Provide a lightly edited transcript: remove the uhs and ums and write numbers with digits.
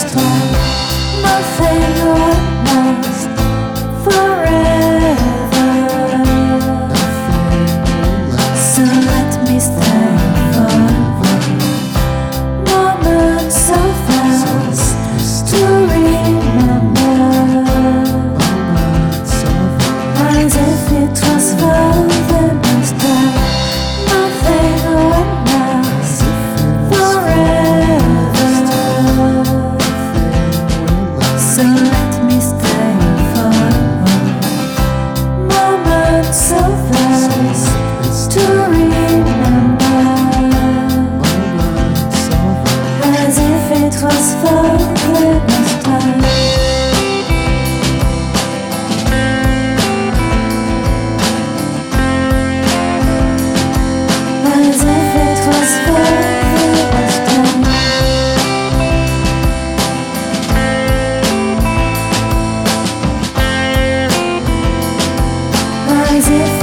last time. Nothing will last forever. So let me stay forever. Moments so fast to remember, as if it was for the last time. Nothing will last forever. So let me stay forever. Moments so fast to remember, as if it was for the last time. As if it was for the last time. As if